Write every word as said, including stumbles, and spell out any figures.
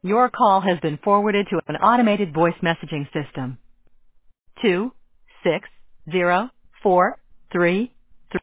Your call has been forwarded to an automated voice messaging system. Two, six, zero, four, three,